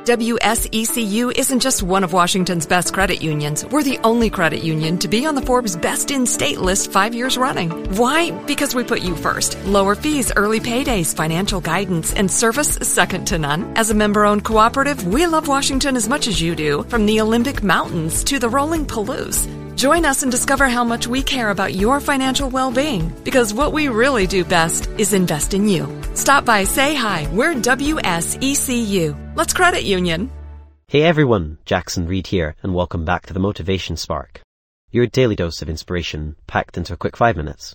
WSECU isn't just one of Washington's best credit unions. We're the only credit union to be on the Forbes Best in State list 5 years running. Why? Because we put you first. Lower fees, early paydays, financial guidance, and service second to none. As a member-owned cooperative, we love Washington as much as you do, from the Olympic Mountains to the rolling Palouse. Join us and discover how much we care about your financial well-being, because what we really do best is invest in you. Stop by, say hi. We're WSECU. Let's credit union. Hey everyone, Jackson Reed here, and welcome back to the Motivation Spark, your daily dose of inspiration packed into a quick 5 minutes.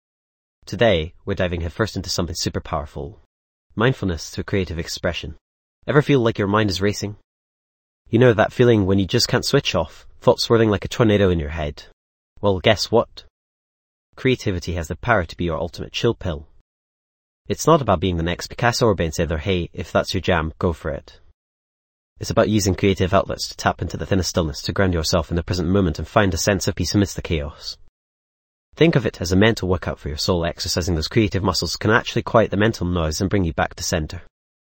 Today, we're diving headfirst into something super powerful. Mindfulness through creative expression. Ever feel like your mind is racing? You know that feeling when you just can't switch off, thoughts swirling like a tornado in your head? Well, guess what? Creativity has the power to be your ultimate chill pill. It's not about being the next Picasso or Beyonce, or hey, if that's your jam, go for it. It's about using creative outlets to tap into the thinnest stillness, to ground yourself in the present moment and find a sense of peace amidst the chaos. Think of it as a mental workout for your soul. Exercising those creative muscles can actually quiet the mental noise and bring you back to center.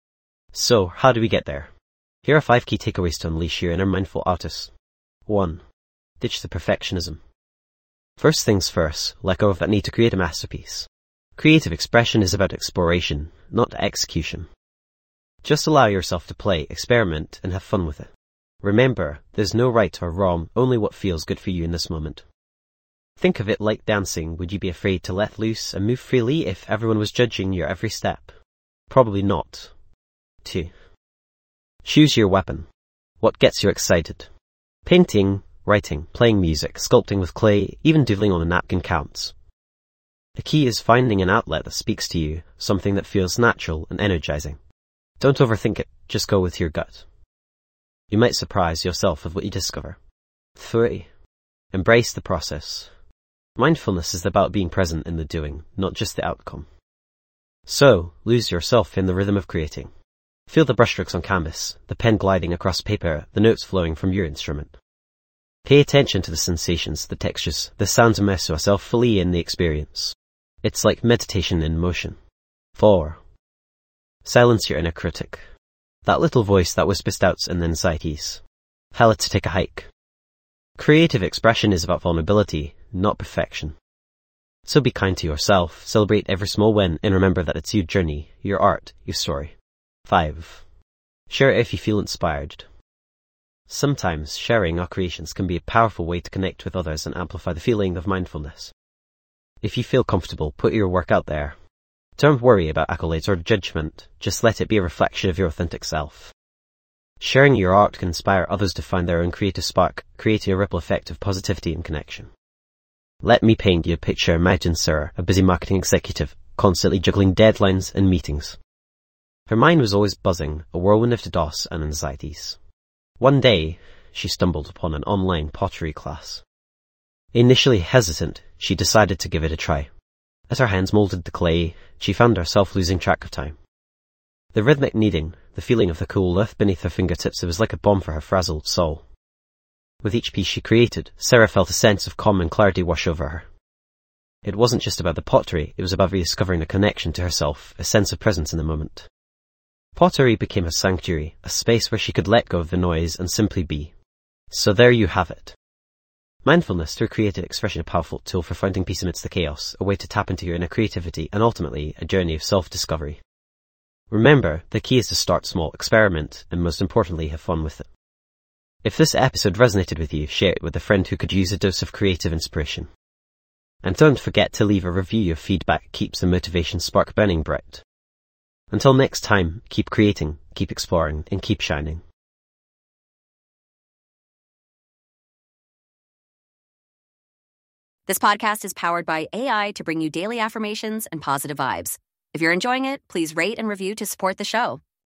So, how do we get there? Here are 5 key takeaways to unleash your inner mindful artist. 1. Ditch the perfectionism. First things first, let go of that need to create a masterpiece. Creative expression is about exploration, not execution. Just allow yourself to play, experiment, and have fun with it. Remember, there's no right or wrong, only what feels good for you in this moment. Think of it like dancing. Would you be afraid to let loose and move freely if everyone was judging your every step? Probably not. 2. Choose your weapon. What gets you excited? Painting, writing, playing music, sculpting with clay, even doodling on a napkin counts. The key is finding an outlet that speaks to you, something that feels natural and energizing. Don't overthink it, just go with your gut. You might surprise yourself with what you discover. 3. Embrace the process. Mindfulness is about being present in the doing, not just the outcome. So, lose yourself in the rhythm of creating. Feel the brushstrokes on canvas, the pen gliding across paper, the notes flowing from your instrument. Pay attention to the sensations, the textures, the sounds, immerse yourself fully in the experience. It's like meditation in motion. 4. Silence your inner critic. That little voice that whispers doubts and anxieties. Tell it to take a hike. Creative expression is about vulnerability, not perfection. So be kind to yourself, celebrate every small win, and remember that it's your journey, your art, your story. 5. Share it if you feel inspired. Sometimes sharing our creations can be a powerful way to connect with others and amplify the feeling of mindfulness. If you feel comfortable, put your work out there. Don't worry about accolades or judgment, just let it be a reflection of your authentic self. Sharing your art can inspire others to find their own creative spark, creating a ripple effect of positivity and connection. Let me paint you a picture. Imagine Sarah, a busy marketing executive, constantly juggling deadlines and meetings. Her mind was always buzzing, a whirlwind of DOS and anxieties. One day, she stumbled upon an online pottery class. Initially hesitant, she decided to give it a try. As her hands molded the clay, she found herself losing track of time. The rhythmic kneading, the feeling of the cool earth beneath her fingertips, it was like a balm for her frazzled soul. With each piece she created, Sarah felt a sense of calm and clarity wash over her. It wasn't just about the pottery, it was about rediscovering a connection to herself, a sense of presence in the moment. Pottery became a sanctuary, a space where she could let go of the noise and simply be. So there you have it. Mindfulness through creative expression, a powerful tool for finding peace amidst the chaos, a way to tap into your inner creativity, and ultimately a journey of self-discovery. Remember, the key is to start small, experiment, and most importantly, have fun with it. If this episode resonated with you, share it with a friend who could use a dose of creative inspiration. And don't forget to leave a review. Your feedback keeps the motivation spark burning bright. Until next time, keep creating, keep exploring, and keep shining. This podcast is powered by AI to bring you daily affirmations and positive vibes. If you're enjoying it, please rate and review to support the show.